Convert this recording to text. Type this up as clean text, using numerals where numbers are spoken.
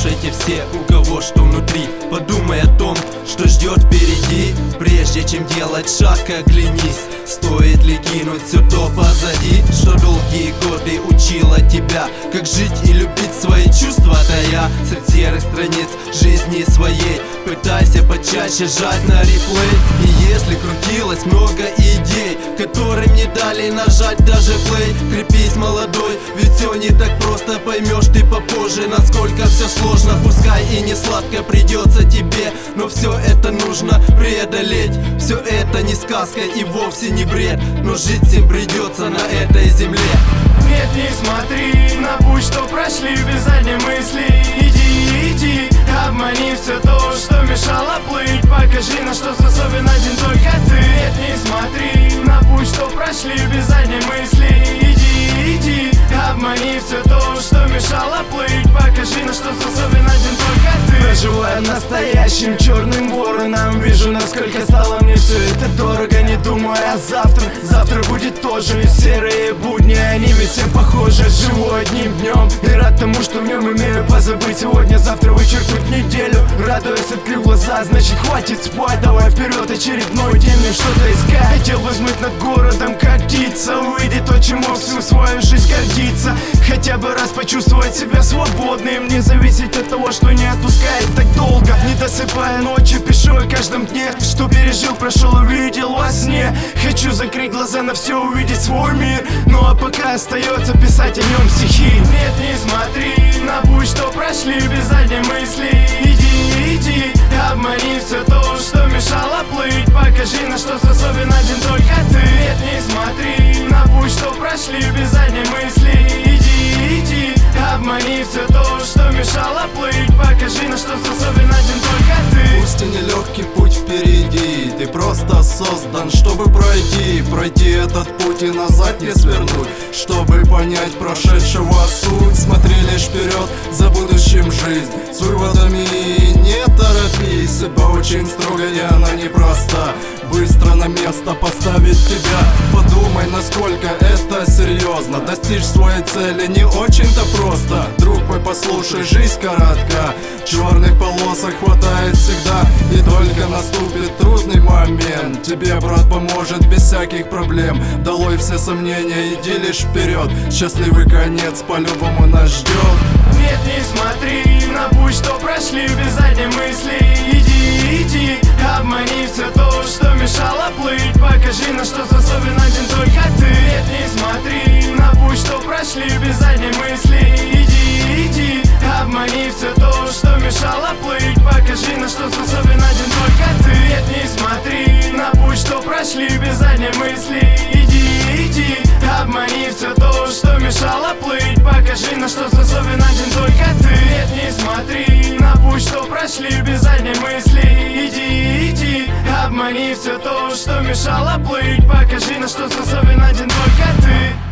Слушайте все, у кого что внутри. Подумай о том, что ждет впереди. Прежде чем делать шаг, оглянись. Стоит ли кинуть все то позади, что долгие годы учила тебя, как жить и любить свои чувства тая. Среди серых страниц жизни своей пытайся почаще жать на реплей. И если крутилось много идей, которым не дали нажать даже плей, крепись, молодой, ведь все не так просто. Поймешь ты попозже, насколько все сложно. Пускай и не сладко придется тебе, но все это нужно преодолеть. Все это не сказка и вовсе не бред, но жить всем придется на этой земле. Нет, не смотри на путь, что прошли без задней мысли. Иди, иди, обмани все то, что мешало плыть. Покажи, на что способен один только ты. Нет, не смотри на путь, что прошли без задней мысли. Иди, иди, обмани все то, что мешало плыть. Покажи, на что способен один только ты. Проживая настоящим черным вороном, вижу, насколько стало мне все это дорого. Не думая о завтра, завтра будет тоже. Серые будни, они ведь все похожи. Живу одним днем и рад тому, что в нем имею позабыть сегодня, завтра вычеркнуть неделю. Радуясь, открыл глаза, значит хватит спать. Давай вперед, очередной день, мне что-то искать. Хотел бы взмыть над городом, как птица, увидеть то, чему всю свою жизнь гордиться. Хотя бы раз почувствовать себя свободным, не зависеть от того, что не отпускает так долго. Не досыпая ночи, пишу о каждом дне, что пережил, прошел, увидел во сне. Хочу закрыть глаза на все, увидеть свой мир, ну а пока остается писать о нем стихи. Нет, не смотри на путь, что прошли без задней мысли. Иди, иди, обмани все то, что мешало плыть. Покажи, на что способен один только ты. Нет, не смотри на путь, что прошли без задней мысли. Иди, иди, обмани все то, что мешало плыть. Покажи, на что способен один только ты. Пусть и нелегкий путь впереди, ты просто создан, чтобы пройти этот путь и назад не свернуть. Чтобы понять прошедшего суть, смотри лишь вперед, за будущим жизнь. С выводами не торопись, ибо очень строгая и она непроста. Быстро на место поставить тебя. Подумай, насколько это серьезно. Достичь своей цели не очень-то просто. Друг мой, послушай, жизнь коротка. Черных полосок хватает всегда. И только наступит трудный момент, тебе брат поможет без всяких проблем. Долой все сомнения, иди лишь вперед. Счастливый конец по-любому нас ждет. Нет, не смотри на путь, что прошли без задней мысли. Иди, иди, обмани все то, что мешало плыть. Покажи, на что способен один только ты. Нет, не смотри на путь, что прошли без задней мысли. Иди, иди, обмани все то, что мешало плыть. Покажи, на что способен один только ты. Нет, не смотри на путь, что прошли без задней мысли. Иди, иди, обмани все то, что мешало плыть. Покажи, на что способен один только ты. Нет, не смотри на путь, что прошли без задней мысли. Иди, иди, обмани все то, что мешало плыть. Покажи, на что способен один только ты.